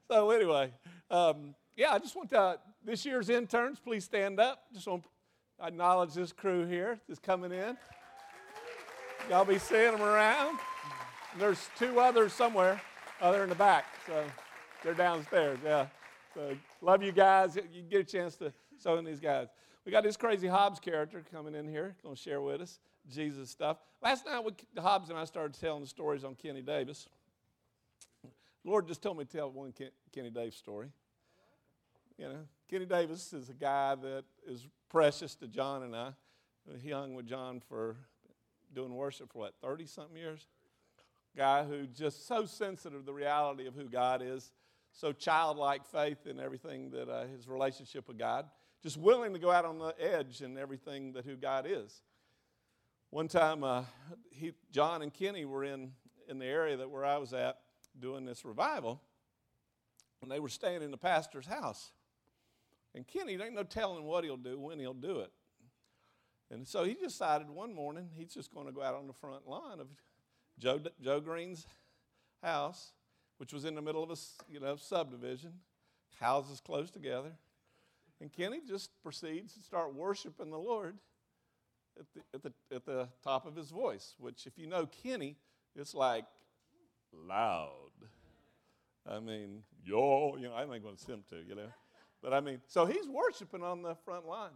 So anyway, I just want to, this year's interns, please stand up. Just want to acknowledge this crew here that's coming in. Y'all be seeing them around. There's two others somewhere. Oh, they're in the back, so they're downstairs, yeah. So love you guys. You get a chance to sow in these guys. We got this crazy Hobbs character coming in here, going to share with us Jesus stuff. Last night, Hobbs and I started telling the stories on Kenny Davis. The Lord just told me to tell one Kenny Davis story. You know, Kenny Davis is a guy that is precious to John and I. He hung with John for doing worship for, 30-something years? Guy who just so sensitive to the reality of who God is, so childlike faith in everything that his relationship with God, just willing to go out on the edge in everything that who God is. One time, John and Kenny were in the area where I was at doing this revival, and they were staying in the pastor's house. And Kenny, there ain't no telling what he'll do, when he'll do it. And so he decided one morning he's just going to go out on the front lawn of Joe Green's house, which was in the middle of a subdivision, houses close together. And Kenny just proceeds to start worshiping the Lord at the top of his voice, which if you know Kenny, it's like loud. I mean, I ain't going to sing to, But I mean, so he's worshiping on the front line.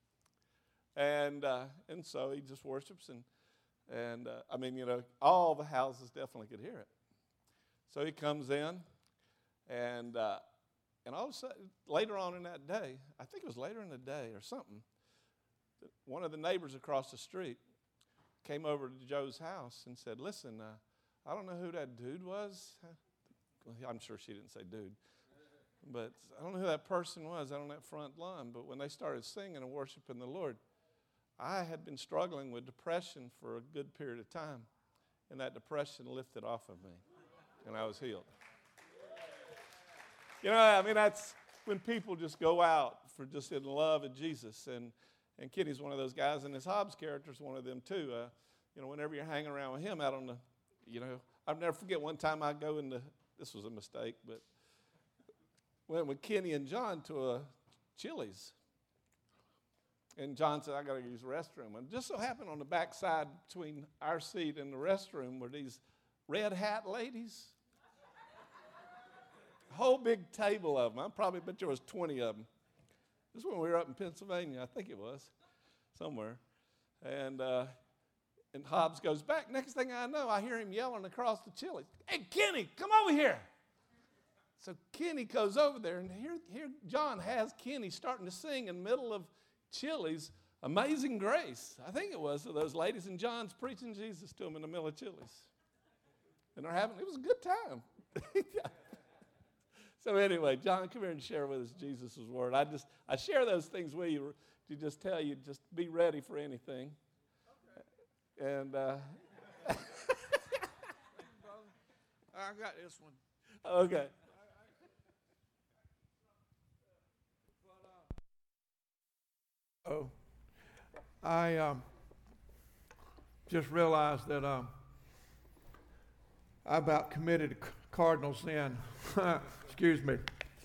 And so he just worships and all the houses definitely could hear it. So he comes in and all of a sudden, later on in that day, I think it was later in the day or something, one of the neighbors across the street came over to Joe's house and said, listen, I don't know who that dude was. I'm sure she didn't say dude. But I don't know who that person was out on that front lawn. But when they started singing and worshiping the Lord, I had been struggling with depression for a good period of time. And that depression lifted off of me. And I was healed. That's when people just go out for just in love of Jesus. And Kenny's one of those guys, and his Hobbs character's one of them too. Whenever you're hanging around with him out on the, I'll never forget one time I go into, this was a mistake, but went with Kenny and John to a Chili's. And John said, I got to use the restroom. And just so happened on the back side between our seat and the restroom were these red hat ladies. A whole big table of them. I probably bet there was 20 of them. This is when we were up in Pennsylvania, I think it was, somewhere. And Hobbs goes back. Next thing I know, I hear him yelling across the Chili's, hey, Kenny, come over here. So Kenny goes over there, and here John has Kenny starting to sing in the middle of Chili's, Amazing Grace. I think it was to those ladies, and John's preaching Jesus to them in the middle of Chili's. And it was a good time. So anyway, John, come here and share with us Jesus' word. I share those things with you to just tell you, just be ready for anything. Okay. And I got this one. Okay. I just realized that I about committed a cardinal sin. Excuse me.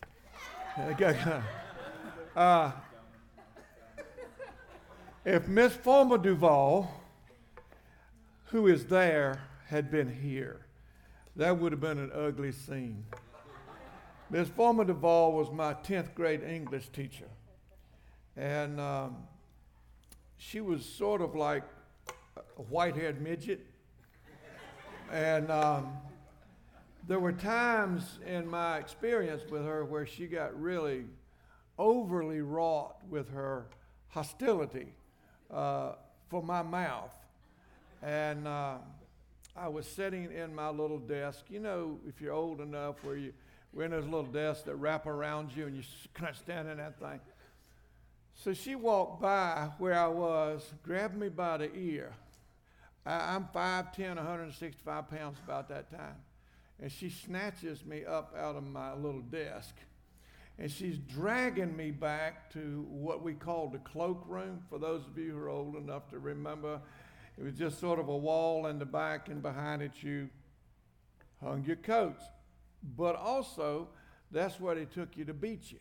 If Miss Forma Duval, who is there, had been here, that would have been an ugly scene. Miss Forma Duval was my 10th grade English teacher. And she was sort of like a white-haired midget. And there were times in my experience with her where she got really overly wrought with her hostility for my mouth. And I was sitting in my little desk. If you're old enough where we're in those little desks that wrap around you and you kind of stand in that thing. So she walked by where I was, grabbed me by the ear. I'm 5'10", 165 pounds about that time. And she snatches me up out of my little desk. And she's dragging me back to what we called the cloak room. For those of you who are old enough to remember, it was just sort of a wall in the back, and behind it you hung your coats. But also, that's where they took you to beat you.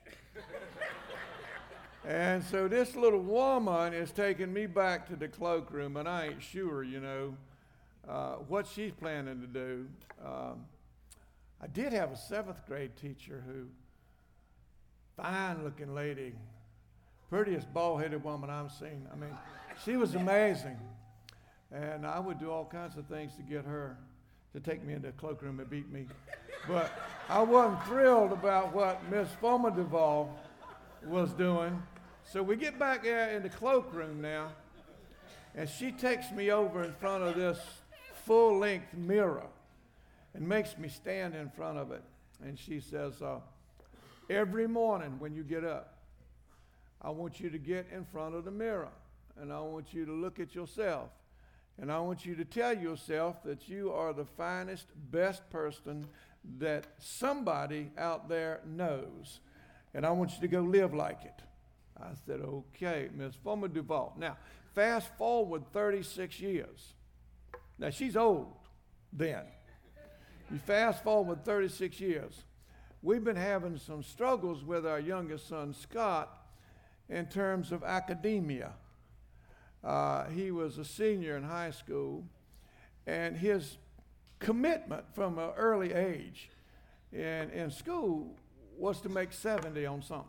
And so this little woman is taking me back to the cloakroom, and I ain't sure, what she's planning to do. I did have a 7th grade teacher who, fine-looking lady, prettiest bald-headed woman I've seen. I mean, she was amazing. And I would do all kinds of things to get her to take me into the cloakroom and beat me. But I wasn't thrilled about what Miss Fulmer Duvall was doing. So we get back there in the cloakroom now, and she takes me over in front of this full-length mirror and makes me stand in front of it. And she says, every morning when you get up, I want you to get in front of the mirror, and I want you to look at yourself, and I want you to tell yourself that you are the finest, best person that somebody out there knows, and I want you to go live like it. I said, okay, Miss Fulmer Duvall. Now, fast forward 36 years. Now, she's old then. You fast forward 36 years. We've been having some struggles with our youngest son, Scott, in terms of academia. He was a senior in high school, and his commitment from an early age in school was to make 70 on something.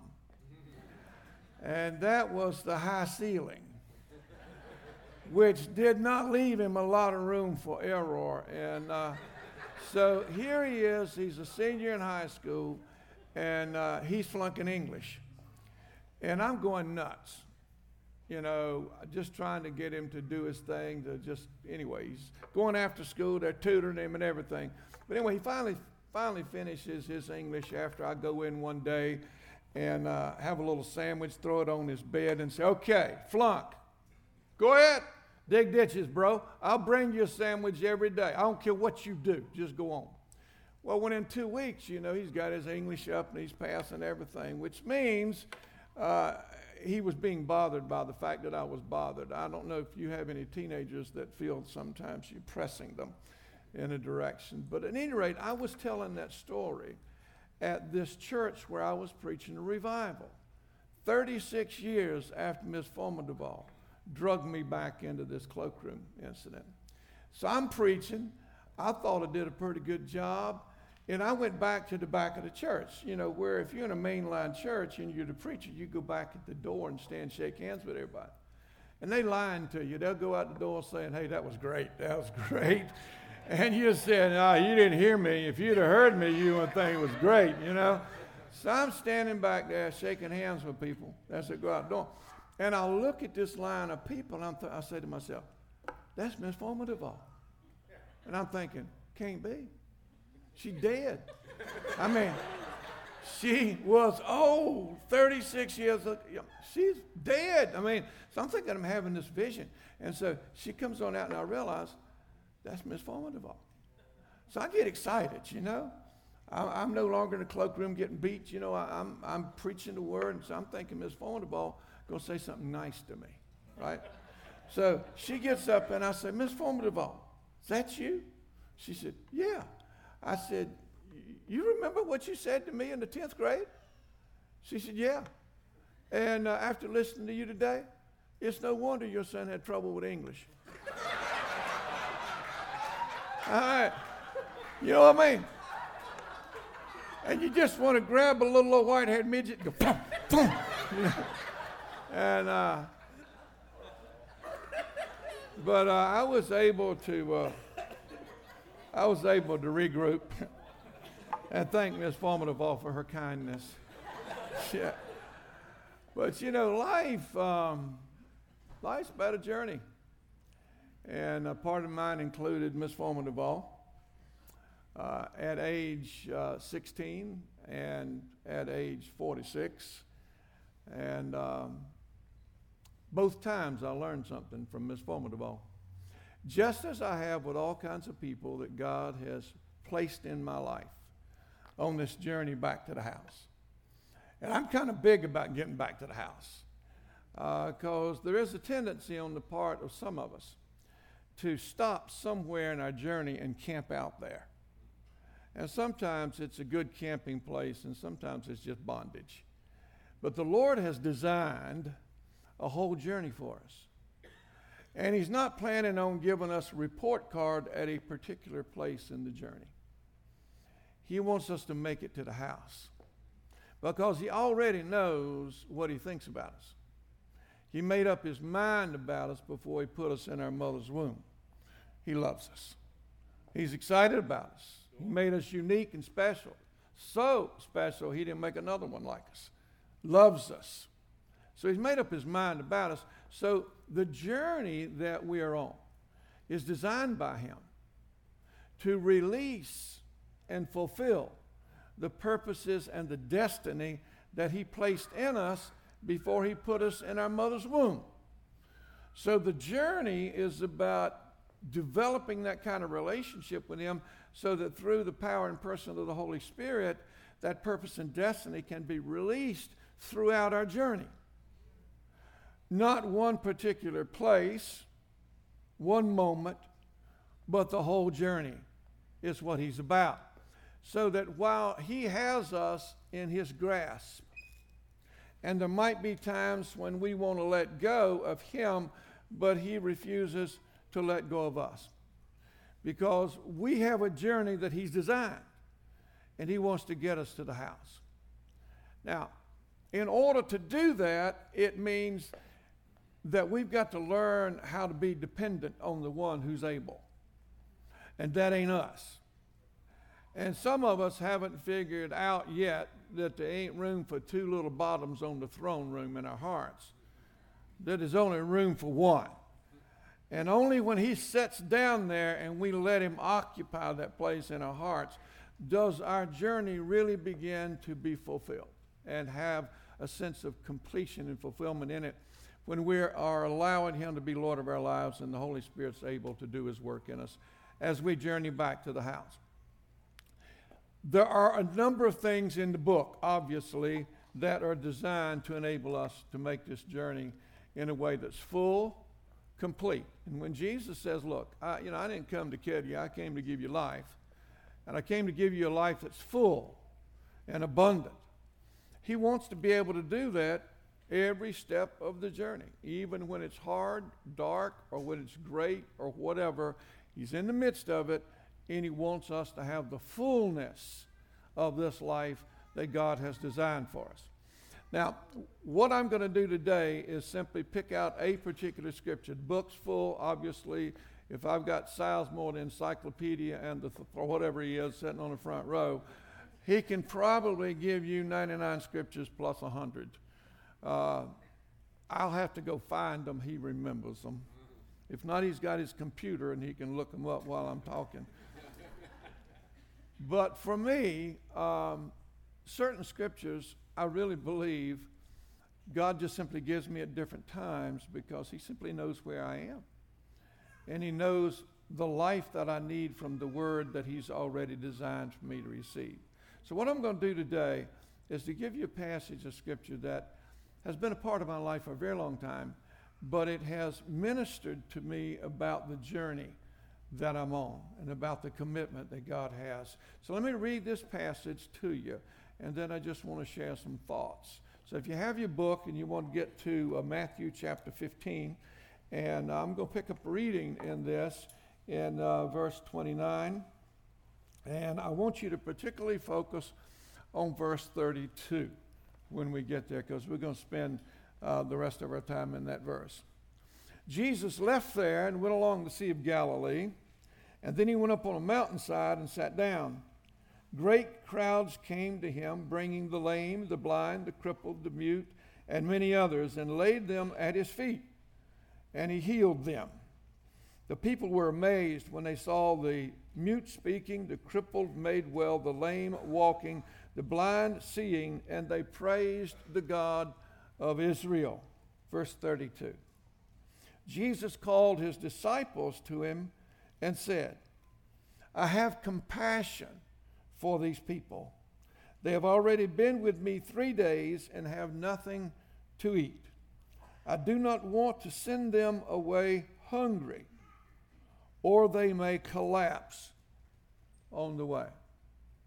And that was the high ceiling, which did not leave him a lot of room for error. And so here he is, he's a senior in high school, and he's flunking English. And I'm going nuts, just trying to get him to do his thing, anyway, he's going after school, they're tutoring him and everything. But anyway, he finally finishes his English after I go in one day and have a little sandwich, throw it on his bed and say, okay, flunk, go ahead, dig ditches, bro. I'll bring you a sandwich every day. I don't care what you do, just go on. Well, within 2 weeks, he's got his English up and he's passing everything, which means he was being bothered by the fact that I was bothered. I don't know if you have any teenagers that feel sometimes you're pressing them in a direction. But at any rate, I was telling that story at this church where I was preaching a revival. 36 years after Miss Fulmer Duvall drugged me back into this cloakroom incident. So I'm preaching. I thought I did a pretty good job. And I went back to the back of the church, where if you're in a mainline church and you're the preacher, you go back at the door and stand and shake hands with everybody. And they lying to you. They'll go out the door saying, hey, that was great. That was great. And you're saying, you didn't hear me. If you'd have heard me, you would think it was great, So I'm standing back there shaking hands with people as they go out the door. And I look at this line of people, and I say to myself, that's Miss Fulmer Duvall. And I'm thinking, can't be. She's dead. I mean, she was old, 36 years old. She's dead. I mean, so I'm thinking I'm having this vision. And so she comes on out, and I realize that's Miss Fulmer Duvall. So I get excited, I'm no longer in the cloakroom getting beat. I'm preaching the word, and so I'm thinking Miss Fulmer Duvall going to say something nice to me, right? So she gets up, and I say, Miss Fulmer Duvall, is that you? She said, yeah. I said, you remember what you said to me in the 10th grade? She said, yeah. And after listening to you today, it's no wonder your son had trouble with English. All right. You know what I mean? And you just want to grab a little old white-haired midget and go, boom, boom. And, but I was able to regroup and thank Miss Fulmer Duvall for her kindness. Yeah. But life's about a journey. And a part of mine included Miss Fulmer Duvall at age 16 and at age 46. And both times I learned something from Miss Fulmer Duvall. Just as I have with all kinds of people that God has placed in my life on this journey back to the house. And I'm kind of big about getting back to the house because there is a tendency on the part of some of us to stop somewhere in our journey and camp out there. And sometimes it's a good camping place, and sometimes it's just bondage. But the Lord has designed a whole journey for us. And He's not planning on giving us a report card at a particular place in the journey. He wants us to make it to the house because He already knows what He thinks about us. He made up His mind about us before He put us in our mother's womb. He loves us. He's excited about us. He made us unique and special. So special, He didn't make another one like us. Loves us. So He's made up His mind about us. So the journey that we are on is designed by Him to release and fulfill the purposes and the destiny that He placed in us before He put us in our mother's womb. So the journey is about developing that kind of relationship with Him so that through the power and person of the Holy Spirit, that purpose and destiny can be released throughout our journey. Not one particular place, one moment, but the whole journey is what He's about. So that while He has us in His grasp, and there might be times when we want to let go of Him, but He refuses to let go of us. Because we have a journey that He's designed, and He wants to get us to the house. Now, in order to do that, it means that we've got to learn how to be dependent on the one who's able. And that ain't us. And some of us haven't figured out yet that there ain't room for two little bottoms on the throne room in our hearts. That there's only room for one. And only when He sits down there and we let Him occupy that place in our hearts does our journey really begin to be fulfilled and have a sense of completion and fulfillment in it when we are allowing Him to be Lord of our lives and the Holy Spirit's able to do His work in us as we journey back to the house. There are a number of things in the book, obviously, that are designed to enable us to make this journey in a way that's full, complete. And when Jesus says, look, I didn't come to kill you, I came to give you life. And I came to give you a life that's full and abundant. He wants to be able to do that every step of the journey, even when it's hard, dark, or when it's great, or whatever. He's in the midst of it, and He wants us to have the fullness of this life that God has designed for us. Now, what I'm going to do today is simply pick out a particular scripture. The book's full, obviously. If I've got Sizemore, the encyclopedia, and or whatever he is sitting on the front row, he can probably give you 99 scriptures plus 100. I'll have to go find them. He remembers them. If not, he's got his computer and he can look them up while I'm talking. But for me, certain scriptures, I really believe God just simply gives me at different times because He simply knows where I am. And He knows the life that I need from the Word that He's already designed for me to receive. So what I'm going to do today is to give you a passage of Scripture that has been a part of my life for a very long time, but it has ministered to me about the journey that I'm on and about the commitment that God has. So let me read this passage to you, and then I just want to share some thoughts. So if you have your book and you want to get to Matthew chapter 15, and I'm going to pick up reading in this in verse 29, and I want you to particularly focus on verse 32 when we get there, because we're going to spend the rest of our time in that verse. Jesus left there and went along the Sea of Galilee, and then He went up on a mountainside and sat down. Great crowds came to Him, bringing the lame, the blind, the crippled, the mute, and many others, and laid them at His feet, and He healed them. The people were amazed when they saw the mute speaking, the crippled made well, the lame walking, the blind seeing, and they praised the God of Israel. Verse 32. Jesus called His disciples to Him and said, I have compassion for these people. They have already been with me 3 days and have nothing to eat. I do not want to send them away hungry, or they may collapse on the way.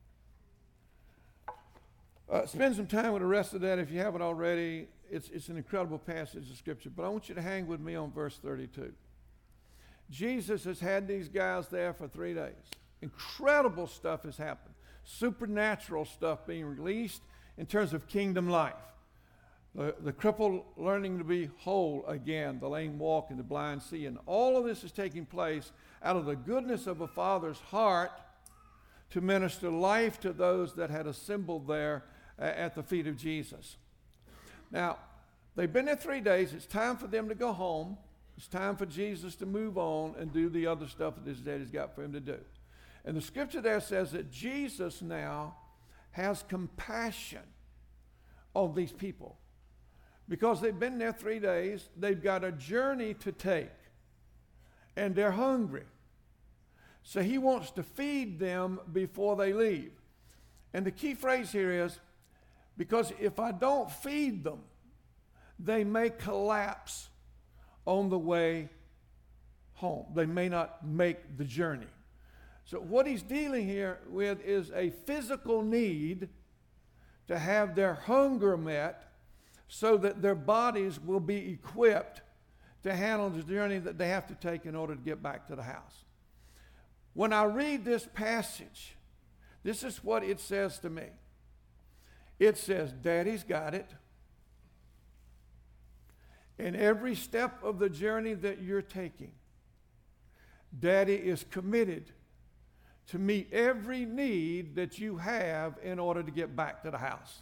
Spend some time with the rest of that if you haven't already. It's an incredible passage of Scripture. But I want you to hang with me on verse 32. Jesus has had these guys there for 3 days. Incredible stuff has happened. Supernatural stuff being released in terms of kingdom life. The crippled learning to be whole again, the lame walk and the blind see. And all of this is taking place out of the goodness of a Father's heart to minister life to those that had assembled there at the feet of Jesus. Now, they've been there 3 days. It's time for them to go home. It's time for Jesus to move on and do the other stuff that his daddy's got for him to do. And the scripture there says that Jesus now has compassion on these people. Because they've been there 3 days, they've got a journey to take, and they're hungry. So he wants to feed them before they leave. And the key phrase here is, because if I don't feed them, they may collapse on the way home. They may not make the journey. So what he's dealing here with is a physical need to have their hunger met, so that their bodies will be equipped to handle the journey that they have to take in order to get back to the house. When I read this passage, this is what it says to me. It says, Daddy's got it. In every step of the journey that you're taking, Daddy is committed to meet every need that you have in order to get back to the house.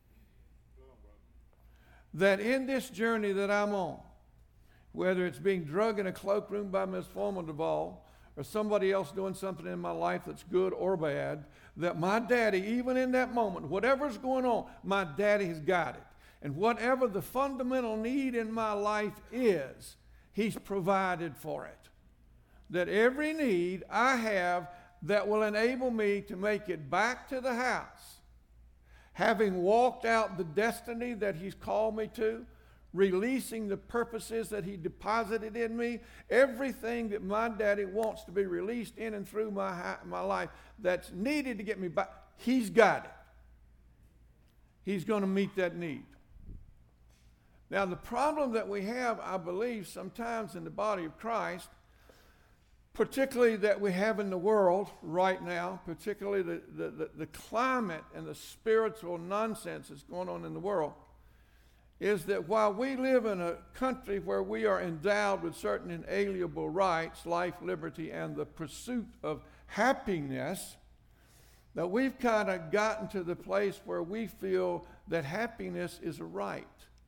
That in this journey that I'm on, whether it's being drugged in a cloakroom by Miss Forma Duvall, or somebody else doing something in my life that's good or bad, that my daddy, even in that moment, whatever's going on, my daddy has got it. And whatever the fundamental need in my life is, he's provided for it. That every need I have that will enable me to make it back to the house, having walked out the destiny that he's called me to, releasing the purposes that he deposited in me, everything that my daddy wants to be released in and through my life that's needed to get me back, he's got it. He's going to meet that need. Now, the problem that we have, I believe, sometimes in the body of Christ, particularly that we have in the world right now, particularly the climate and the spiritual nonsense that's going on in the world, is that while we live in a country where we are endowed with certain inalienable rights, life, liberty, and the pursuit of happiness, that we've kind of gotten to the place where we feel that happiness is a right.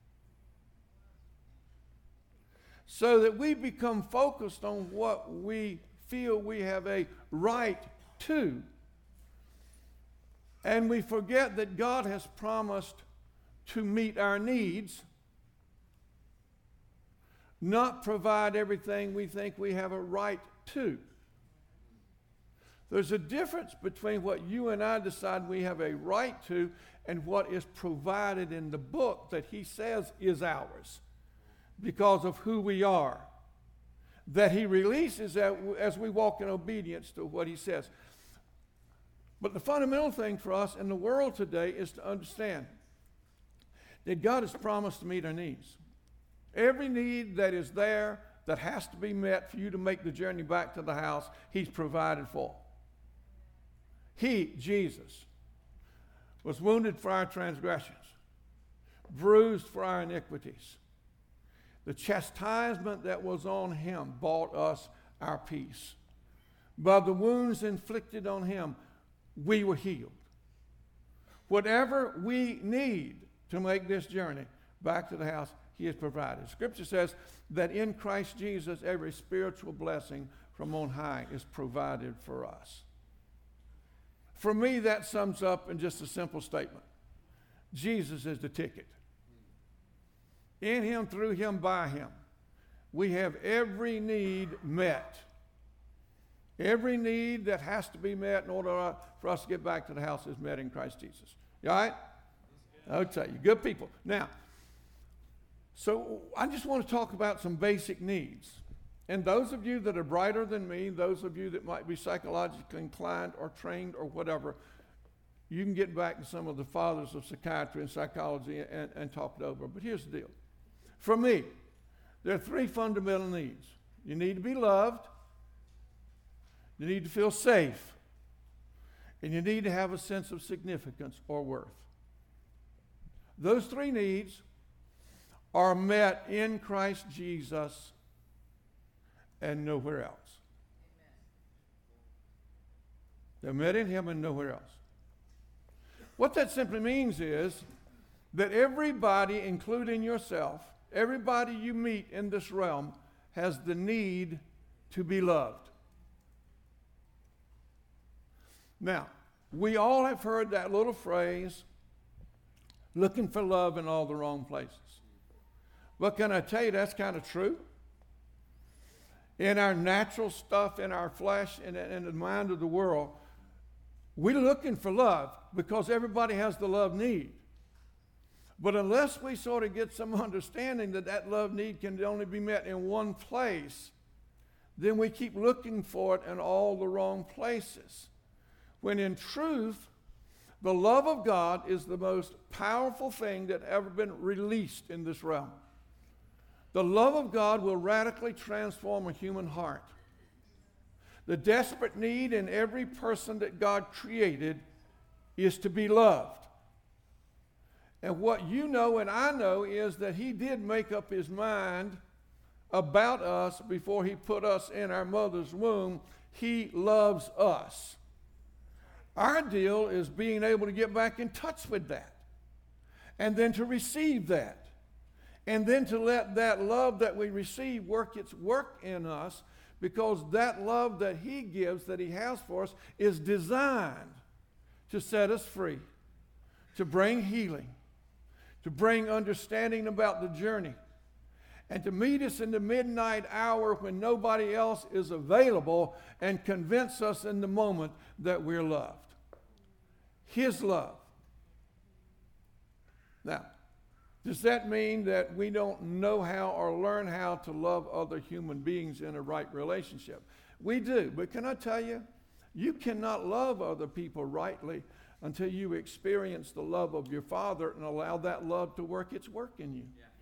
So that we become focused on what we feel we have a right to. And we forget that God has promised to meet our needs, not provide everything we think we have a right to. There's a difference between what you and I decide we have a right to and what is provided in the book that he says is ours, because of who we are, that he releases as we walk in obedience to what he says. But the fundamental thing for us in the world today is to understand that God has promised to meet our needs. Every need that is there that has to be met for you to make the journey back to the house, he's provided for. He, Jesus, was wounded for our transgressions, bruised for our iniquities. The chastisement that was on him bought us our peace. By the wounds inflicted on him, we were healed. Whatever we need to make this journey back to the house, he has provided. Scripture says that in Christ Jesus, every spiritual blessing from on high is provided for us. For me, that sums up in just a simple statement. Jesus is the ticket. In him, through him, by him, we have every need met. Every need that has to be met in order for us to get back to the house is met in Christ Jesus. You all right? Okay, you good people. Now, so I just want to talk about some basic needs. And those of you that are brighter than me, those of you that might be psychologically inclined or trained or whatever, You can get back to some of the fathers of psychiatry and psychology and talk it over. But here's the deal. For me, there are 3 fundamental needs. You need to be loved, you need to feel safe, and you need to have a sense of significance or worth. Those 3 needs are met in Christ Jesus and nowhere else. They're met in Him and nowhere else. What that simply means is that everybody, including yourself, everybody you meet in this realm has the need to be loved. Now, we all have heard that little phrase, looking for love in all the wrong places. But can I tell you that's kind of true? In our natural stuff, in our flesh, in the mind of the world, we're looking for love because everybody has the love need. But unless we sort of get some understanding that that love need can only be met in one place, then we keep looking for it in all the wrong places. When in truth, the love of God is the most powerful thing that ever been released in this realm. The love of God will radically transform a human heart. The desperate need in every person that God created is to be loved. And what you know and I know is that He did make up His mind about us before He put us in our mother's womb. He loves us. Our deal is being able to get back in touch with that, and then to receive that, and then to let that love that we receive work its work in us, because that love that He gives, that He has for us, is designed to set us free, to bring healing, to bring understanding about the journey, and to meet us in the midnight hour when nobody else is available and convince us in the moment that we're loved. His love. Now, does that mean that we don't know how or learn how to love other human beings in a right relationship? We do, but can I tell you, you cannot love other people rightly until you experience the love of your Father and allow that love to work its work in you. Yeah.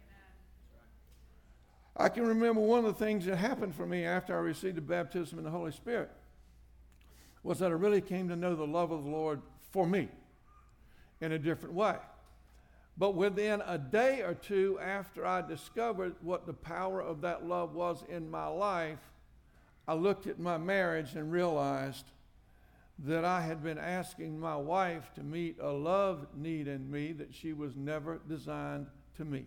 I can remember one of the things that happened for me after I received the baptism in the Holy Spirit was that I really came to know the love of the Lord for me in a different way. But within a day or two after I discovered what the power of that love was in my life, I looked at my marriage and realized that I had been asking my wife to meet a love need in me that she was never designed to meet.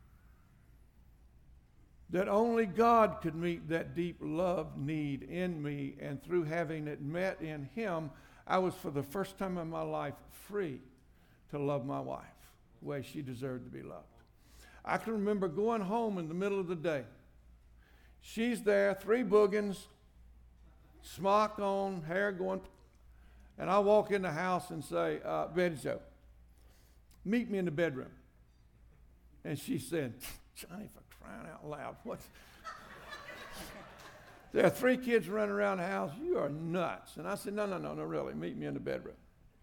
That only God could meet that deep love need in me, and through having it met in Him, I was for the first time in my life free to love my wife the way she deserved to be loved. I can remember going home in the middle of the day. She's there, 3 boogans, smock on, hair going, and I walk in the house and say, Betty Jo, meet me in the bedroom. And she said, Johnny, for crying out loud, what? There are 3 kids running around the house. You are nuts. And I said, no, really. Meet me in the bedroom.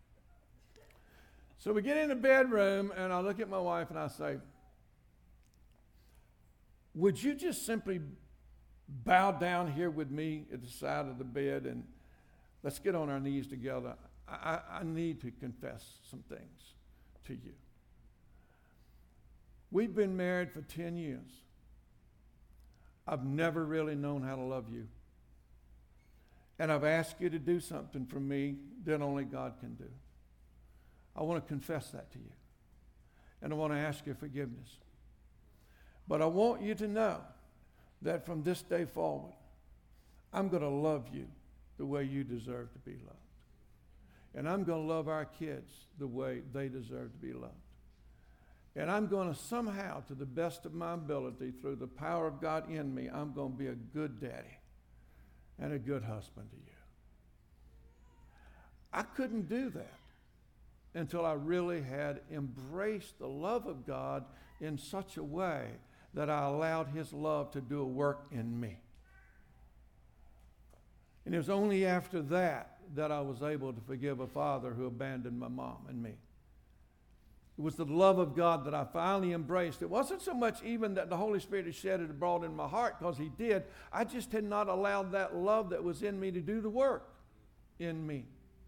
So we get in the bedroom, and I look at my wife, and I say, would you just simply bow down here with me at the side of the bed, and let's get on our knees together. I need to confess some things to you. We've been married for 10 years. I've never really known how to love you. And I've asked you to do something for me that only God can do. I want to confess that to you. And I want to ask your forgiveness. But I want you to know that from this day forward, I'm going to love you the way you deserve to be loved. And I'm going to love our kids the way they deserve to be loved. And I'm going to somehow, to the best of my ability, through the power of God in me, I'm going to be a good daddy and a good husband to you. I couldn't do that until I really had embraced the love of God in such a way that I allowed His love to do a work in me. And it was only after that that I was able to forgive a father who abandoned my mom and me. It was the love of God that I finally embraced. It wasn't so much even that the Holy Spirit had shed it abroad in my heart, because He did. I just had not allowed that love that was in me to do the work in me.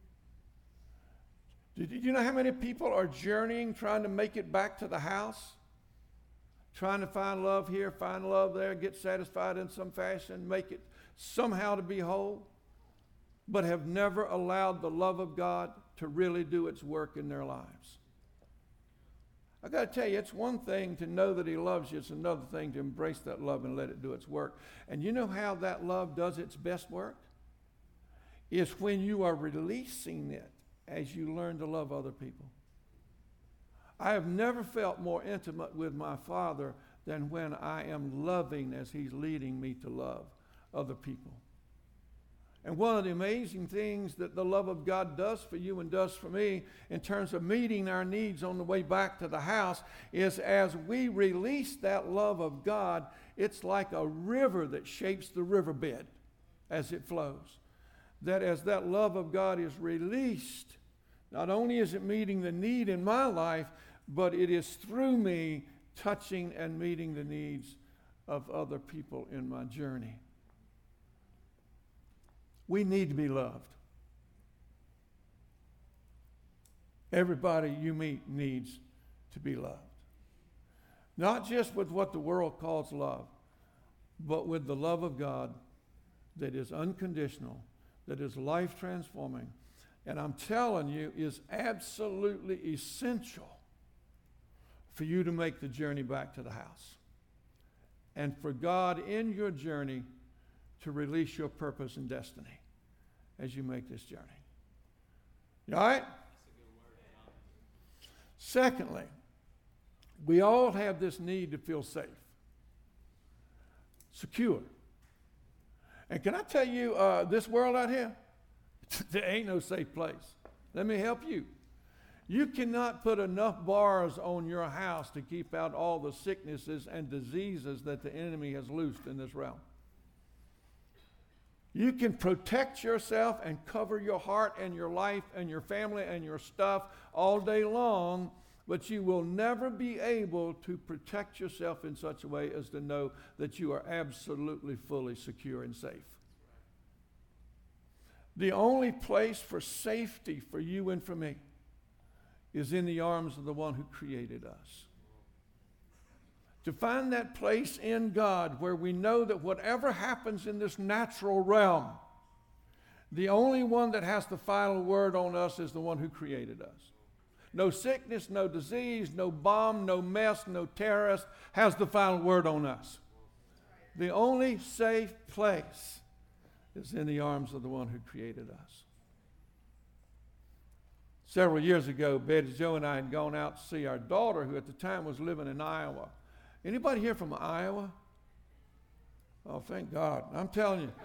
Did you know how many people are journeying, trying to make it back to the house? Trying to find love here, find love there, get satisfied in some fashion, make it somehow to be whole, but have never allowed the love of God to really do its work in their lives. I got to tell you, it's one thing to know that He loves you. It's another thing to embrace that love and let it do its work. And you know how that love does its best work? It's when you are releasing it as you learn to love other people. I have never felt more intimate with my Father than when I am loving as He's leading me to love other people. And one of the amazing things that the love of God does for you and does for me in terms of meeting our needs on the way back to the house is, as we release that love of God, it's like a river that shapes the riverbed as it flows. That as that love of God is released, not only is it meeting the need in my life, but it is through me touching and meeting the needs of other people in my journey. We need to be loved. Everybody you meet needs to be loved. Not just with what the world calls love, but with the love of God that is unconditional, that is life-transforming, and I'm telling you, is absolutely essential for you to make the journey back to the house. And for God in your journey to release your purpose and destiny as you make this journey. You all right? Secondly, we all have this need to feel safe, secure. And can I tell you, this world out here, there ain't no safe place. Let me help you. You cannot put enough bars on your house to keep out all the sicknesses and diseases that the enemy has loosed in this realm. You can protect yourself and cover your heart and your life and your family and your stuff all day long, but you will never be able to protect yourself in such a way as to know that you are absolutely, fully secure and safe. The only place for safety for you and for me is in the arms of the one who created us. To find that place in God where we know that whatever happens in this natural realm, the only one that has the final word on us is the one who created us. No sickness, no disease, no bomb, no mess, no terrorist has the final word on us. The only safe place is in the arms of the one who created us. Several years ago, Betty Jo and I had gone out to see our daughter, who at the time was living in Iowa. Anybody here from Iowa? Oh, thank God. I'm telling you.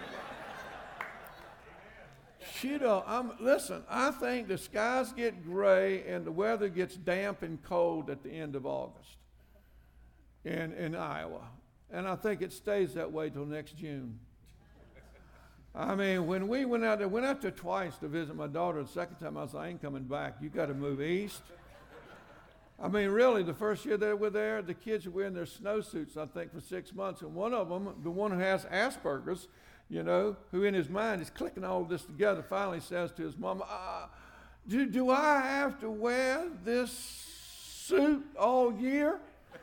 Listen, I think the skies get gray and the weather gets damp and cold at the end of August in Iowa. And I think it stays that way till next June. I mean, when we went out there twice to visit my daughter. The second time I was like, I ain't coming back. You got to move east. I mean, really, the first year they were there, the kids were wearing their snowsuits, I think, for 6 months. And one of them, the one who has Asperger's, you know, who in his mind is clicking all of this together, finally says to his mom, do I have to wear this suit all year?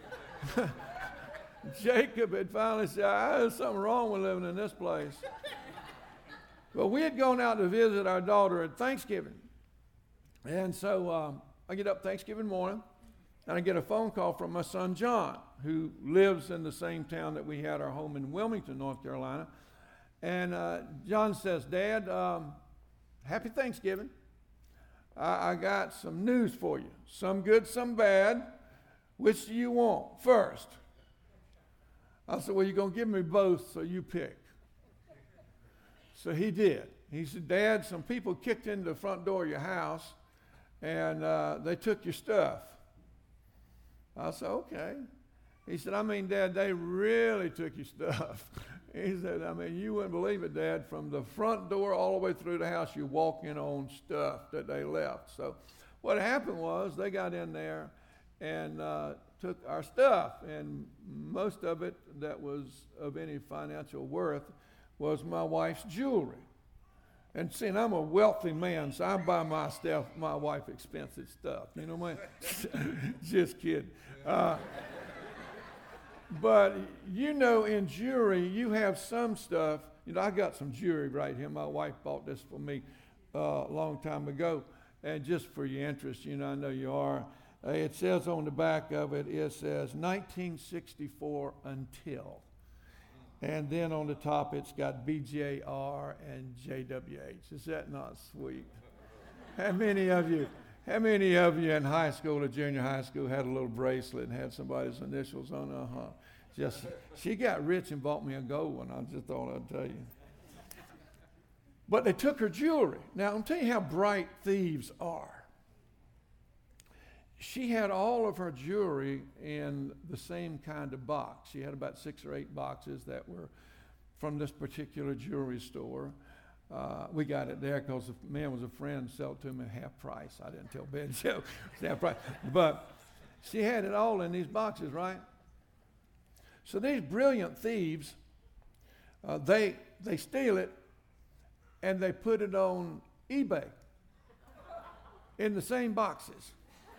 Jacob had finally said, there's something wrong with living in this place. Well, we had gone out to visit our daughter at Thanksgiving. And so I get up Thanksgiving morning, and I get a phone call from my son John, who lives in the same town that we had our home in Wilmington, North Carolina. And John says, Dad, happy Thanksgiving. I got some news for you. Some good, some bad. Which do you want first? I said, well, you're going to give me both, so you pick. So he did. He said, Dad, some people kicked into the front door of your house, and they took your stuff. I said, okay. He said, I mean, Dad, they really took your stuff. He said, I mean, you wouldn't believe it, Dad. From the front door all the way through the house, you walk in on stuff that they left. So what happened was they got in there and took our stuff, and most of it that was of any financial worth was my wife's jewelry. And see, I'm a wealthy man, so I buy my stuff, my wife expensive stuff. You know what I mean? Just kidding. But you know, in jewelry, you have some stuff. You know, I got some jewelry right here. My wife bought this for me a long time ago. And just for your interest, you know, I know you are. It says on the back of it, it says 1964 until. And then on the top, it's got BJR and JWH. Is that not sweet? How many of you in high school or junior high school had a little bracelet and had somebody's initials on it? Just, she got rich and bought me a gold one. I just thought I'd tell you. But they took her jewelry. Now, I'll tell you how bright thieves are. She had all of her jewelry in the same kind of box. She had about 6 or 8 boxes that were from this particular jewelry store. We got it there because the man was a friend, sold it to him at half price. I didn't tell Ben Joe it was half price. But she had it all in these boxes, right? So these brilliant thieves, they steal it and they put it on eBay in the same boxes.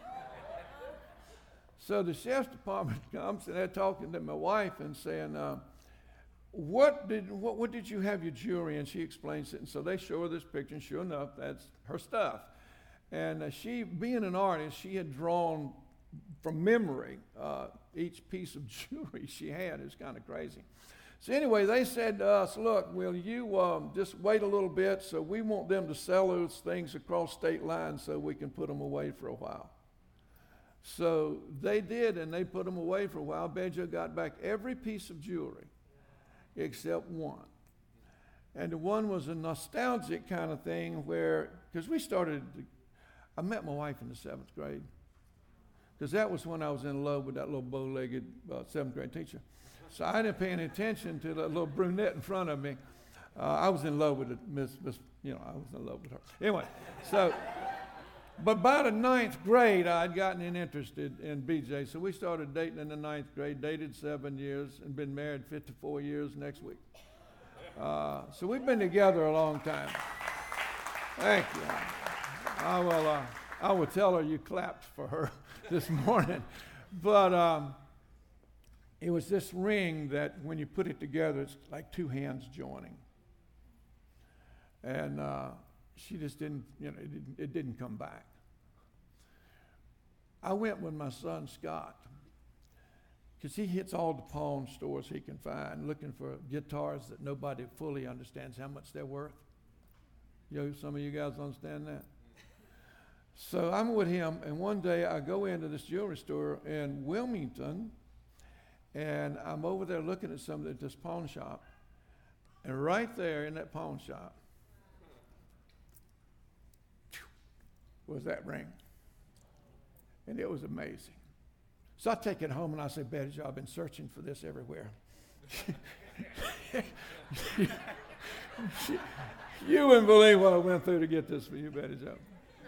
So the sheriff's department comes and they're talking to my wife and saying, what did you have your jewelry in? She explains it. And so they show her this picture, and sure enough, that's her stuff. And she, being an artist, she had drawn from memory each piece of jewelry she had. It was kind of crazy. So anyway, they said to us, look, will you just wait a little bit? So we want them to sell those things across state lines so we can put them away for a while. So they did, and they put them away for a while. Benjo got back every piece of jewelry except one. And the one was a nostalgic kind of thing where, because I met my wife in the 7th grade, because that was when I was in love with that little bow-legged 7th grade teacher. So I didn't pay any attention to the little brunette in front of me. I was in love with I was in love with her. Anyway, so... But by the 9th grade, I'd gotten interested in BJ. So we started dating in the 9th grade, dated 7 years, and been married 54 years next week. So we've been together a long time. Thank you. I will tell her you clapped for her this morning. But it was this ring that when you put it together, it's like 2 hands joining. And she just didn't, it didn't come back. I went with my son, Scott, because he hits all the pawn stores he can find, looking for guitars that nobody fully understands how much they're worth. Some of you guys understand that? So I'm with him, and one day I go into this jewelry store in Wilmington, and I'm over there looking at something at this pawn shop, and right there in that pawn shop was that ring. And it was amazing. So I take it home and I say, Betty Jo, I've been searching for this everywhere. You wouldn't believe what I went through to get this for you, Betty Jo.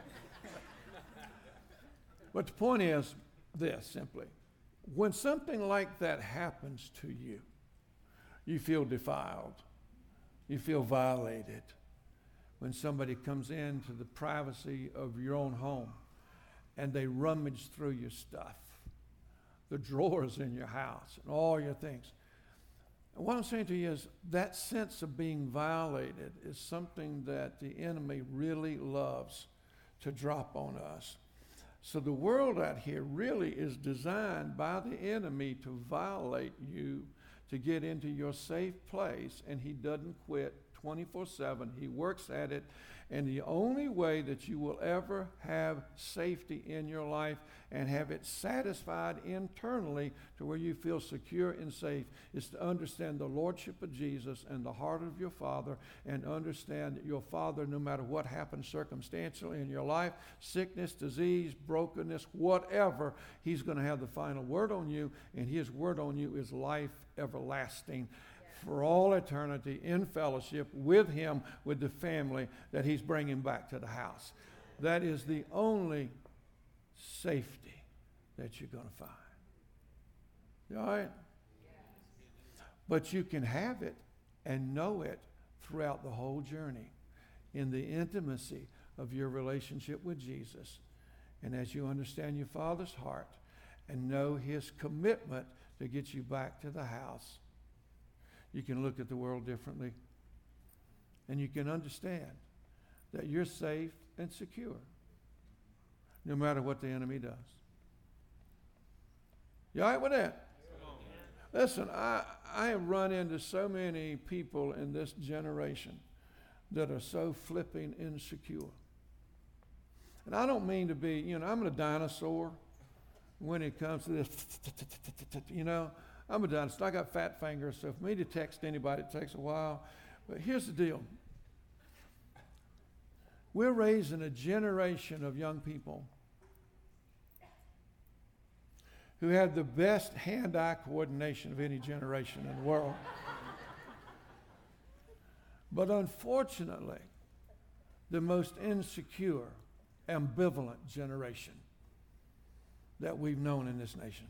But the point is this, simply. When something like that happens to you, you feel defiled. You feel violated. When somebody comes into the privacy of your own home and they rummage through your stuff, the drawers in your house and all your things. And what I'm saying to you is that sense of being violated is something that the enemy really loves to drop on us. So the world out here really is designed by the enemy to violate you, to get into your safe place, and he doesn't quit 24/7. He works at it, and the only way that you will ever have safety in your life and have it satisfied internally to where you feel secure and safe is to understand the lordship of Jesus and the heart of your Father, and understand that your Father, no matter what happens circumstantially in your life, sickness, disease, brokenness, whatever, he's going to have the final word on you, and his word on you is life everlasting. for all eternity in fellowship with him, with the family that he's bringing back to the house. That is the only safety that you're going to find. You all right? But you can have it and know it throughout the whole journey in the intimacy of your relationship with Jesus. And as you understand your Father's heart and know his commitment to get you back to the house, you can look at the world differently. And you can understand that you're safe and secure no matter what the enemy does. You all right with that? Listen, I have run into so many people in this generation that are so flipping insecure. And I don't mean to be, I'm a dinosaur when it comes to this, I'm a dinosaur. I got fat fingers, so for me to text anybody, it takes a while. But here's the deal. We're raising a generation of young people who have the best hand-eye coordination of any generation in the world. But unfortunately, the most insecure, ambivalent generation that we've known in this nation.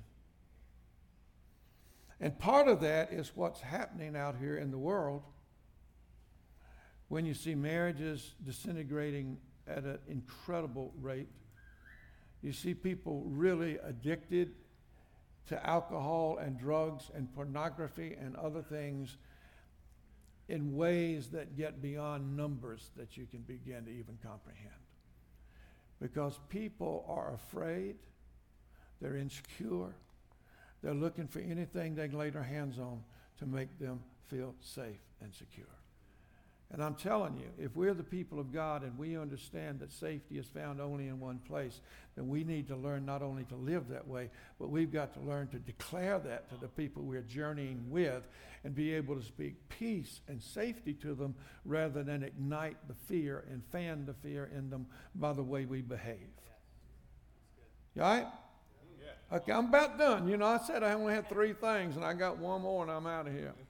And part of that is what's happening out here in the world when you see marriages disintegrating at an incredible rate. You see people really addicted to alcohol and drugs and pornography and other things in ways that get beyond numbers that you can begin to even comprehend. Because people are afraid, they're insecure, they're looking for anything they can lay their hands on to make them feel safe and secure. And I'm telling you, if we're the people of God and we understand that safety is found only in one place, then we need to learn not only to live that way, but we've got to learn to declare that to the people we're journeying with and be able to speak peace and safety to them rather than ignite the fear and fan the fear in them by the way we behave. You all right? Okay, I'm about done. I said I only had 3 things, and I got one more, and I'm out of here.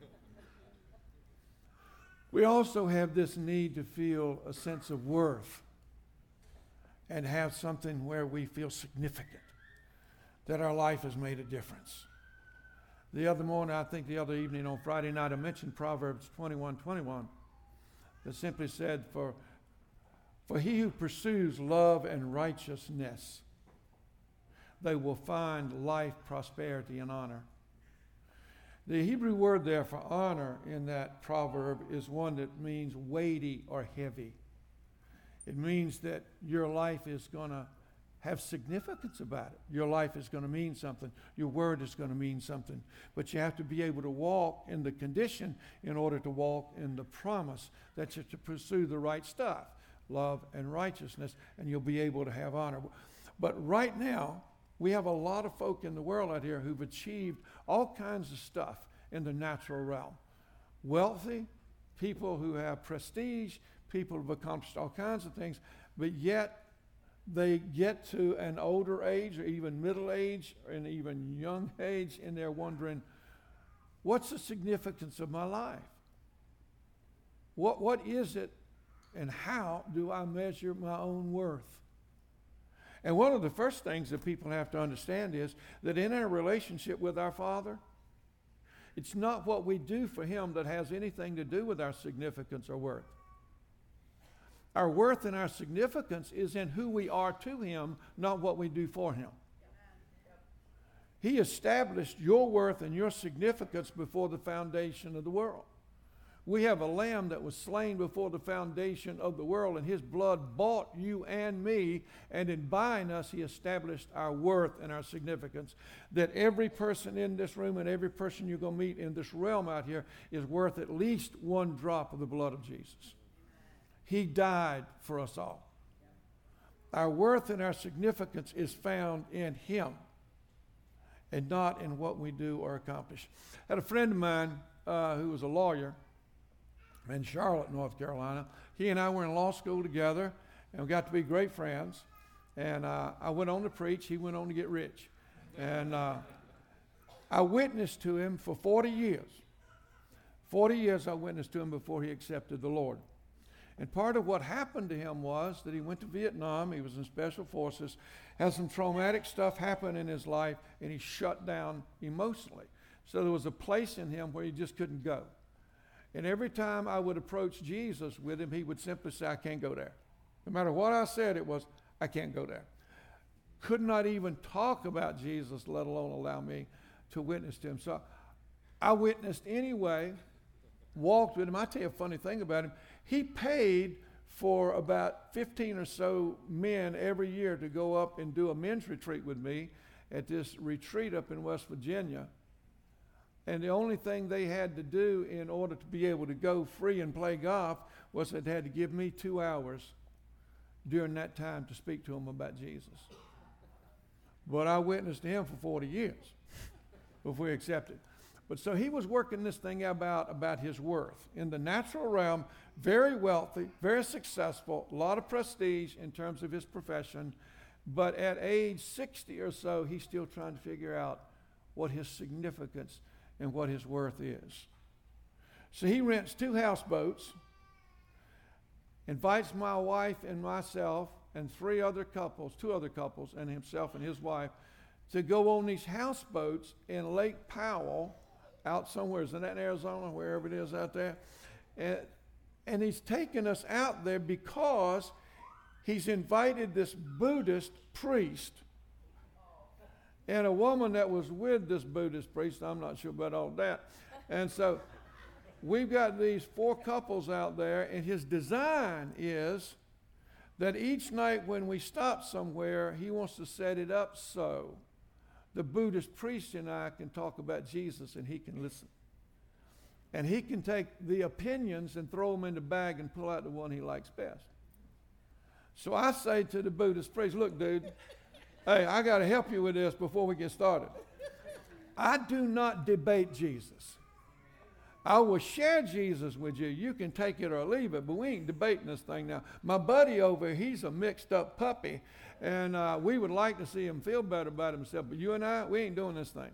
We also have this need to feel a sense of worth and have something where we feel significant, that our life has made a difference. The other morning, I think the other evening on Friday night, I mentioned Proverbs 21:21 that simply said, for he who pursues love and righteousness, they will find life, prosperity, and honor. The Hebrew word there for honor in that proverb is one that means weighty or heavy. It means that your life is going to have significance about it. Your life is going to mean something. Your word is going to mean something. But you have to be able to walk in the condition in order to walk in the promise that you're to pursue the right stuff, love and righteousness, and you'll be able to have honor. But right now, we have a lot of folk in the world out here who've achieved all kinds of stuff in the natural realm. Wealthy, people who have prestige, people who've accomplished all kinds of things, but yet they get to an older age or even middle age or an even young age and they're wondering, what's the significance of my life? What is it and how do I measure my own worth? And one of the first things that people have to understand is that in our relationship with our Father, it's not what we do for him that has anything to do with our significance or worth. Our worth and our significance is in who we are to him, not what we do for him. He established your worth and your significance before the foundation of the world. We have a lamb that was slain before the foundation of the world, and his blood bought you and me, and in buying us, he established our worth and our significance. That every person in this room and every person you're going to meet in this realm out here is worth at least one drop of the blood of Jesus. He died for us all. Our worth and our significance is found in him and not in what we do or accomplish. I had a friend of mine who was a lawyer in Charlotte, North Carolina. He and I were in law school together, and we got to be great friends. And I went on to preach. He went on to get rich. And I witnessed to him for 40 years. 40 years I witnessed to him before he accepted the Lord. And part of what happened to him was that he went to Vietnam, he was in Special Forces, had some traumatic stuff happen in his life, and he shut down emotionally. So there was a place in him where he just couldn't go. And every time I would approach Jesus with him, he would simply say, I can't go there. No matter what I said, it was, I can't go there. Could not even talk about Jesus, let alone allow me to witness to him. So I witnessed anyway, walked with him. I tell you a funny thing about him. He paid for about 15 or so men every year to go up and do a men's retreat with me at this retreat up in West Virginia. And the only thing they had to do in order to be able to go free and play golf was they had to give me 2 hours during that time to speak to them about Jesus. But I witnessed to him for 40 years before he accepted. But so he was working this thing about his worth. In the natural realm, very wealthy, very successful, a lot of prestige in terms of his profession. But at age 60 or so, he's still trying to figure out what his significance and what his worth is. So he rents 2 houseboats, invites my wife and myself and 2 other couples, and himself and his wife, to go on these houseboats in Lake Powell, out somewhere, is that in Arizona, wherever it is out there? And he's taken us out there because he's invited this Buddhist priest and a woman that was with this Buddhist priest. I'm not sure about all that. And so we've got these 4 couples out there, and his design is that each night when we stop somewhere, he wants to set it up so the Buddhist priest and I can talk about Jesus and he can listen. And he can take the opinions and throw them in the bag and pull out the one he likes best. So I say to the Buddhist priest, look, dude, hey, I got to help you with this before we get started. I do not debate Jesus. I will share Jesus with you. You can take it or leave it, but we ain't debating this thing now. My buddy over here, he's a mixed up puppy, and we would like to see him feel better about himself, but you and I, we ain't doing this thing.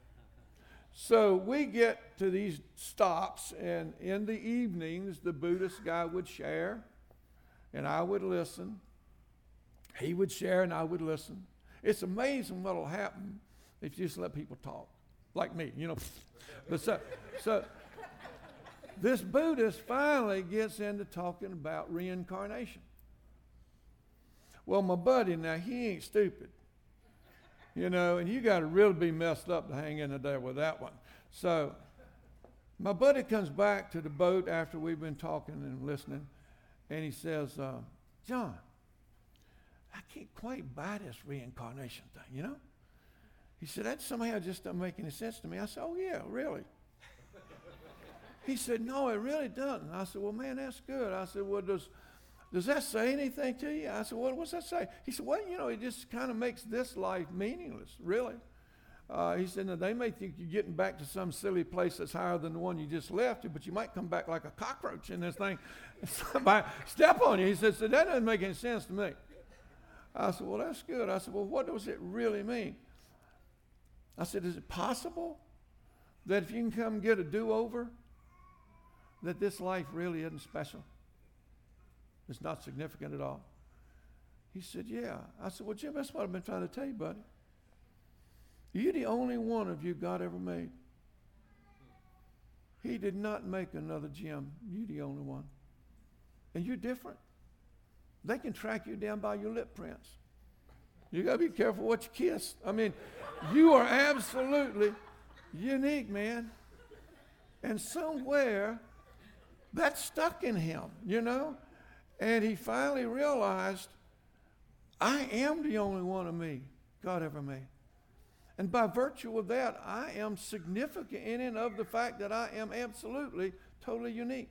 So we get to these stops, and in the evenings, the Buddhist guy would share, and I would listen. He would share, and I would listen. It's amazing what will happen if you just let people talk, like me, you know. But so this Buddhist finally gets into talking about reincarnation. Well, my buddy, now, he ain't stupid. You know, and you got to really be messed up to hang in there with that one. So my buddy comes back to the boat after we've been talking and listening, and he says, John, I can't quite buy this reincarnation thing, you know? He said, that somehow just doesn't make any sense to me. I said, oh, yeah, really? He said, no, it really doesn't. I said, well, man, that's good. I said, well, does that say anything to you? I said, well, what's that say? He said, well, you know, it just kind of makes this life meaningless, really. He said, now, they may think you're getting back to some silly place that's higher than the one you just left, but you might come back like a cockroach in this thing and somebody step on you. He said, so that doesn't make any sense to me. I said, well, that's good. I said, well, what does it really mean? I said, is it possible that if you can come get a do-over, that this life really isn't special? It's not significant at all. He said, yeah. I said, well, Jim, that's what I've been trying to tell you, buddy. You're the only one of you God ever made. He did not make another Jim. You're the only one. And you're different. They can track you down by your lip prints. You got to be careful what you kiss. I mean, you are absolutely unique, man. And somewhere that stuck in him, you know? And he finally realized, I am the only one of me God ever made. And by virtue of that, I am significant in and of the fact that I am absolutely, totally unique.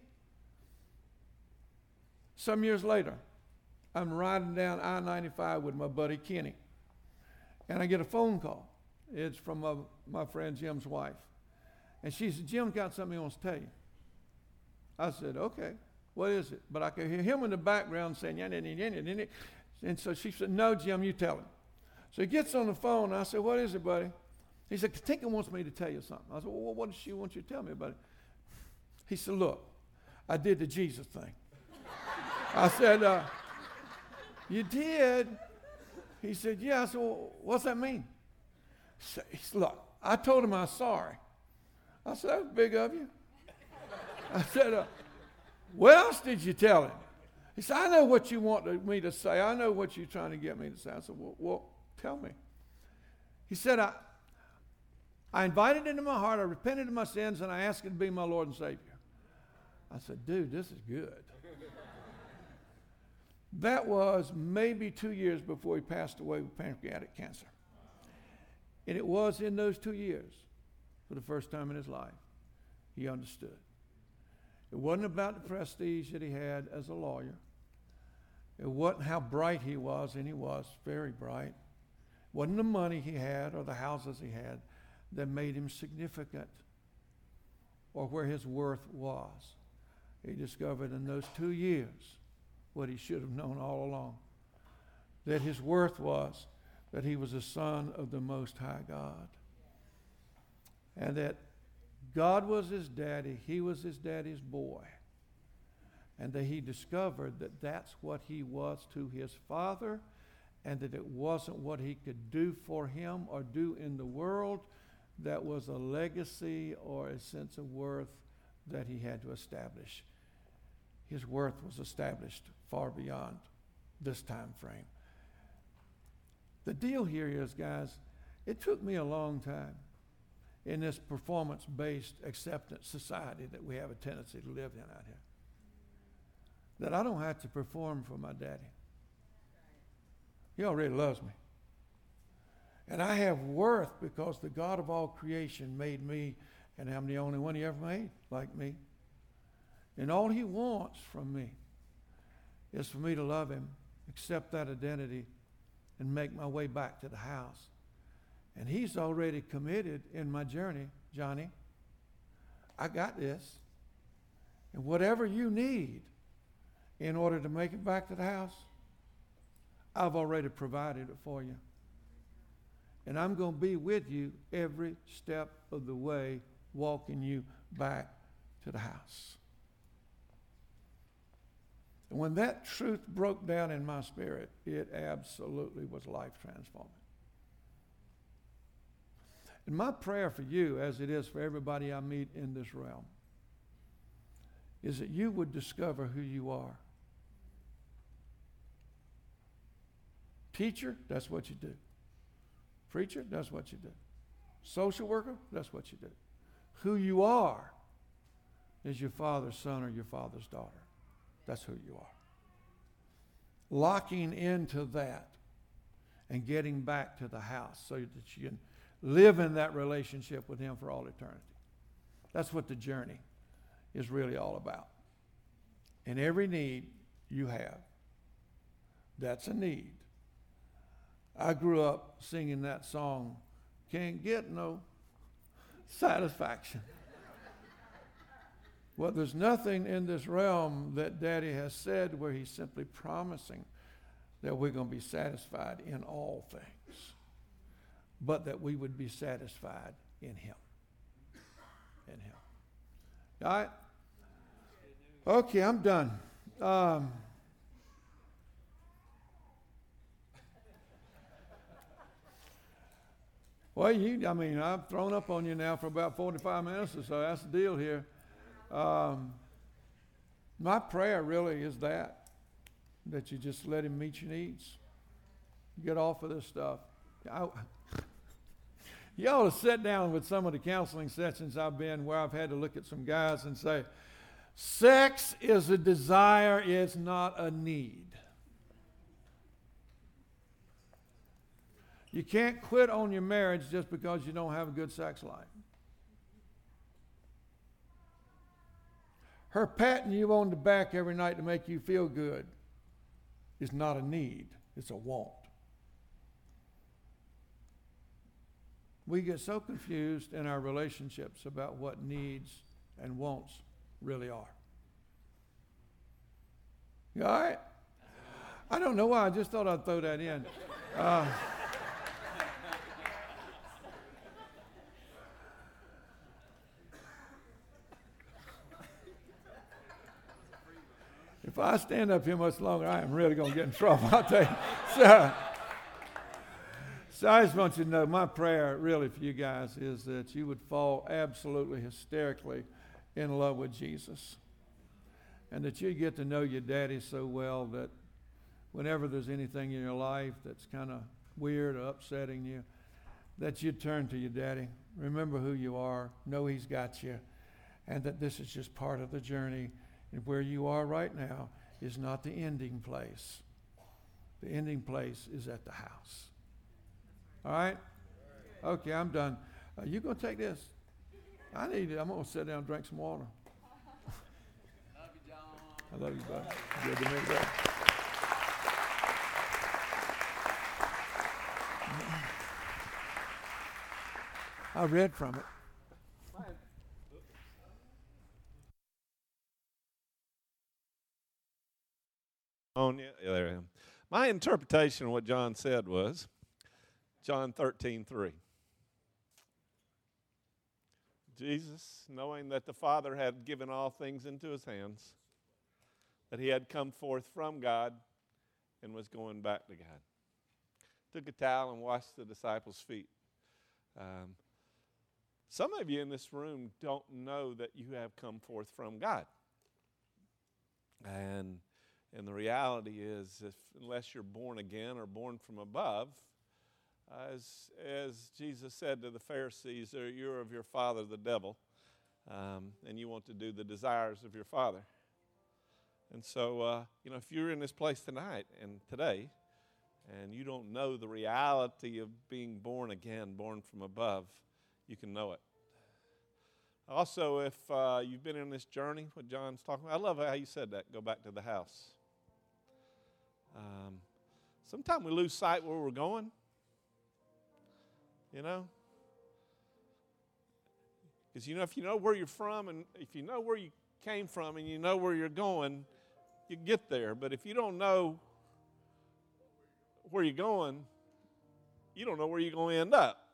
Some years later, I'm riding down I-95 with my buddy Kenny, and I get a phone call. It's from my friend Jim's wife. And she said, Jim got something he wants to tell you. I said, okay, what is it? But I could hear him in the background saying, and so she said, no, Jim, you tell him. So he gets on the phone, and I said, what is it, buddy? He said, Katinka wants me to tell you something. I said, well, what does she want you to tell me about it? He said, look, I did the Jesus thing. I said, you did? He said, yeah. I said, well, what's that mean? He said, look, I told him I was sorry. I said, that was big of you. I said, what else did you tell him? He said, I know what you want me to say. I know what you're trying to get me to say. I said, well, tell me. He said, I invited him into my heart, I repented of my sins, and I asked him to be my Lord and Savior. I said, dude, this is good. That was maybe 2 years before he passed away with pancreatic cancer. And it was in those 2 years, for the first time in his life, he understood. It wasn't about the prestige that he had as a lawyer. It wasn't how bright he was, and he was very bright. It wasn't the money he had or the houses he had that made him significant or where his worth was. He discovered in those 2 years what he should have known all along, that his worth was that he was a son of the Most High God, and that God was his daddy, he was his daddy's boy, and that he discovered that that's what he was to his father, and that it wasn't what he could do for him or do in the world that was a legacy or a sense of worth that he had to establish. His worth was established far beyond this time frame. The deal here is, guys, it took me a long time in this performance-based acceptance society that we have a tendency to live in out here, that I don't have to perform for my daddy. He already loves me. And I have worth because the God of all creation made me, and I'm the only one he ever made like me. And all he wants from me is for me to love him, accept that identity, and make my way back to the house. And he's already committed in my journey, Johnny. I got this. And whatever you need in order to make it back to the house, I've already provided it for you. And I'm going to be with you every step of the way, walking you back to the house. And when that truth broke down in my spirit, it absolutely was life transforming. And my prayer for you, as it is for everybody I meet in this realm, is that you would discover who you are. Teacher, that's what you do. Preacher, that's what you do. Social worker, that's what you do. Who you are is your father's son or your father's daughter. That's who you are. Locking into that and getting back to the house so that you can live in that relationship with him for all eternity. That's what the journey is really all about. And every need you have, that's a need. I grew up singing that song, can't get no satisfaction. Well, there's nothing in this realm that Daddy has said where he's simply promising that we're going to be satisfied in all things, but that we would be satisfied in him. In him. All right? Okay, I'm done. Well, I've thrown up on you now for about 45 minutes or so. That's the deal here. My prayer really is that you just let him meet your needs. Get off of this stuff. You ought to sit down with some of the counseling sessions I've been where I've had to look at some guys and say, sex is a desire, it's not a need. You can't quit on your marriage just because you don't have a good sex life. Her patting you on the back every night to make you feel good is not a need, it's a want. We get so confused in our relationships about what needs and wants really are. You all right? I don't know why, I just thought I'd throw that in. If I stand up here much longer, I am really going to get in trouble, I'll tell you. So I just want you to know my prayer really for you guys is that you would fall absolutely hysterically in love with Jesus. And that you get to know your daddy so well that whenever there's anything in your life that's kind of weird or upsetting you, that you turn to your daddy. Remember who you are. Know he's got you. And that this is just part of the journey. And where you are right now is not the ending place. The ending place is at the house. All right? Okay, I'm done. You going to take this? I need it. I'm going to sit down and drink some water. Love you, John. I love you, bud. Good to meet you. I read from it. There I am. My interpretation of what John said was John 13:3. Jesus, knowing that the Father had given all things into his hands, that he had come forth from God and was going back to God. Took a towel and washed the disciples' feet. Some of you in this room don't know that you have come forth from God. And the reality is, unless you're born again or born from above, as Jesus said to the Pharisees, you're of your father, the devil, and you want to do the desires of your father. And so, if you're in this place tonight and today, and you don't know the reality of being born again, born from above, you can know it. Also, if you've been in this journey, what John's talking about, I love how you said that, go back to the house. Sometimes we lose sight where we're going, because if you know where you're from and if you know where you came from and you know where you're going, you get there. But if you don't know where you're going, you don't know where you're going to end up.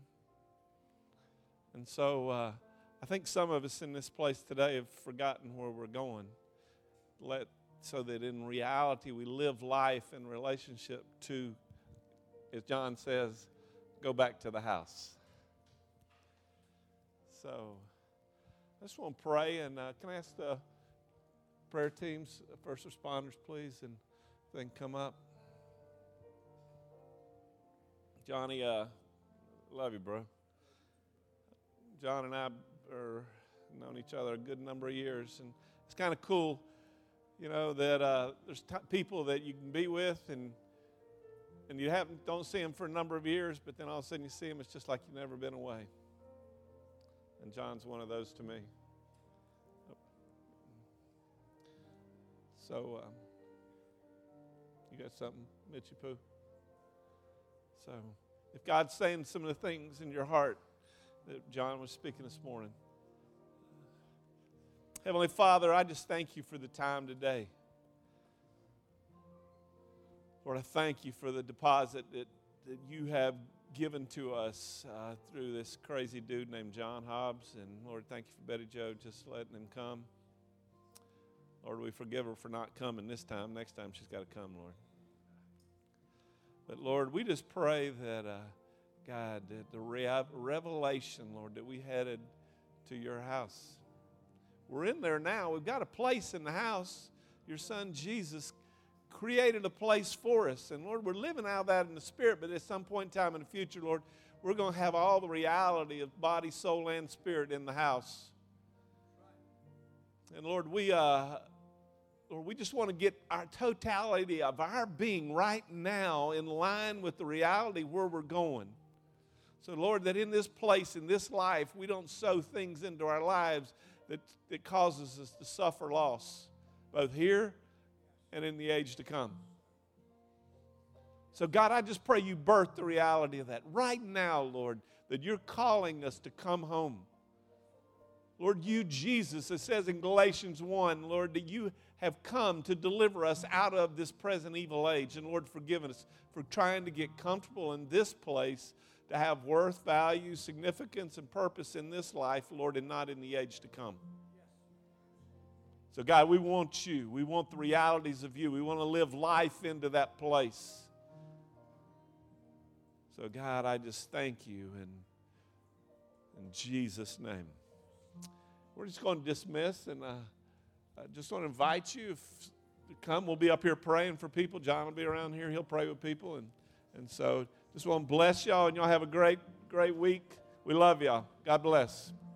And so I think some of us in this place today have forgotten where we're going, so that in reality we live life in relationship to, as John says, go back to the house. So I just want to pray, and can I ask the prayer teams, first responders, please, and if they can come up. Johnny, love you, bro. John and I are known each other a good number of years, and it's kind of cool, that there's people that you can be with, and you don't see them for a number of years, but then all of a sudden you see them, it's just like you've never been away. And John's one of those to me. So, you got something, Mitchie Poo? So, if God's saying some of the things in your heart that John was speaking this morning. Heavenly Father, I just thank you for the time today. Lord, I thank you for the deposit that you have given to us through this crazy dude named John Hobbs. And Lord, thank you for Betty Jo just letting him come. Lord, we forgive her for not coming this time. Next time she's got to come, Lord. But Lord, we just pray that, God, that the revelation, Lord, that we headed to your house. We're in there now. We've got a place in the house. Your son Jesus created a place for us. And Lord, we're living out of that in the spirit, but at some point in time in the future, Lord, we're going to have all the reality of body, soul, and spirit in the house. And Lord, we just want to get our totality of our being right now in line with the reality where we're going. So, Lord, that in this place, in this life, we don't sow things into our lives that causes us to suffer loss, both here and in the age to come. So, God, I just pray you birth the reality of that right now, Lord, that you're calling us to come home. Lord, you, Jesus, it says in Galatians 1, Lord, that you have come to deliver us out of this present evil age. And Lord, forgive us for trying to get comfortable in this place, to have worth, value, significance, and purpose in this life, Lord, and not in the age to come. So, God, we want you. We want the realities of you. We want to live life into that place. So, God, I just thank you in Jesus' name. We're just going to dismiss, and I just want to invite you to come. We'll be up here praying for people. John will be around here. He'll pray with people. And so just want to bless y'all, and y'all have a great, great week. We love y'all. God bless.